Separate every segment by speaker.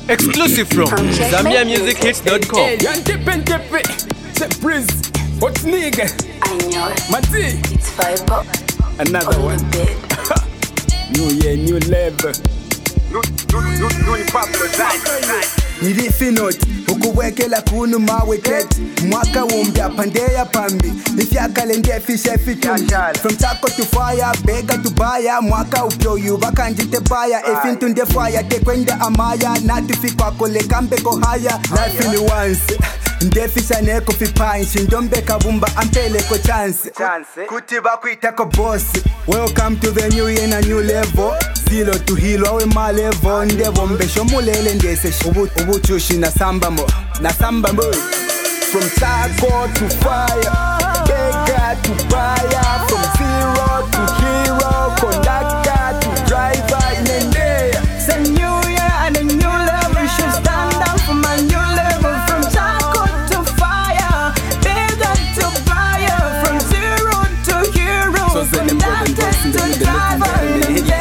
Speaker 1: Exclusive from ZambiaMusicHits.com.
Speaker 2: Surprise. What's nigga?
Speaker 3: I know it.
Speaker 2: Mati.
Speaker 3: It's Vibe.
Speaker 2: Another one. New year, new level. Nilifinot ukuwekela kunu maweket mwaka wumbya pandeya pambi ifyakale ndefishe fitu from tako to fire bega to baya mwaka upyo yuba kanjite baya efintu ndefaya tekwenda amaya natifikwa kole kambeko haya life in once ndefisha neko fipanshi ndombe kabumba ampele ko chance kuti bakwita ko boss. Welcome to the new year and new level. Zero to hilo we my level. Ndevo mbesho mulele ndese ubuchushi na samba mo. From taco to fire, bega to buyer. From zero to hero, conductor to driver in India.
Speaker 4: It's a new year and a new level. You should stand up for my new level. From taco to fire, bega to buyer. From zero to hero, conductor to driver in India.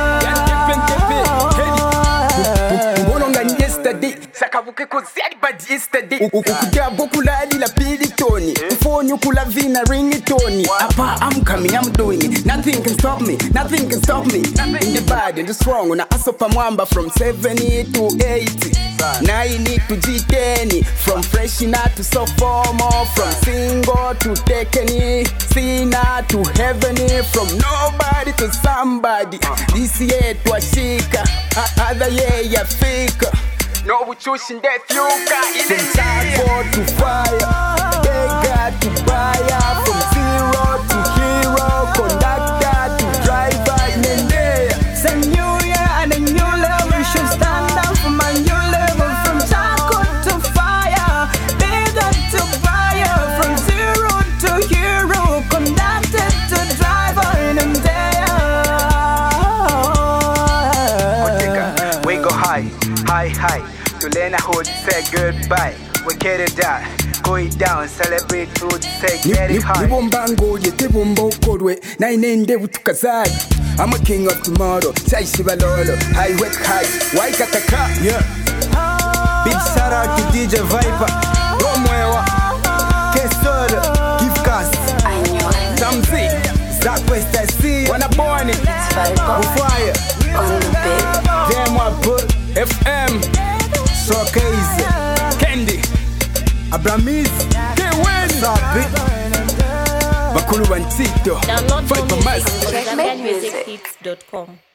Speaker 2: Sakabuke kozali bad yesterday. Ukukuja bokulali la pilitoni. Ufonyo kula vina ringitoni. Apa, I'm coming, I'm doing it. Nothing can stop me, nothing can stop me. In the bad and the strong. Una asopa mwamba from 70 to 80. 90 to G10. From freshina to sophomore. From single to tekeni. Sina to heavenly. From nobody to somebody. This year twashika. Other year yafika. No buchushi ndefyuka. From taco to fire, bega to buyer. From zero to hero, conductor to driver in India.
Speaker 4: It's a new year and a new level. You should stand up for my new level. From taco to fire, bega to buyer. From zero to hero, conductor to driver in India.
Speaker 2: We go high. To learn how to say goodbye. We get it down. Go it down, celebrate to say get it high. Nibombango yetebombo kodwe na inende utukazali. I'm a king of tomorrow. Chaishi balolo. I work hard. Why kataka? Yeah. Big shout out to DJ Viper. Romwewa. Kesoro. Give cast.
Speaker 3: I know it.
Speaker 2: Samzi. Zakwesta C. Wanna born it.
Speaker 3: It's Vibe.
Speaker 2: Fire.
Speaker 3: On the bed.
Speaker 2: Damn what put FM. Showcase. Candy. Abramis. Sabi. Bakulu Bantito.
Speaker 5: Download
Speaker 2: Fight for
Speaker 5: music
Speaker 2: mass.
Speaker 5: from ZambiaMusicHits.com.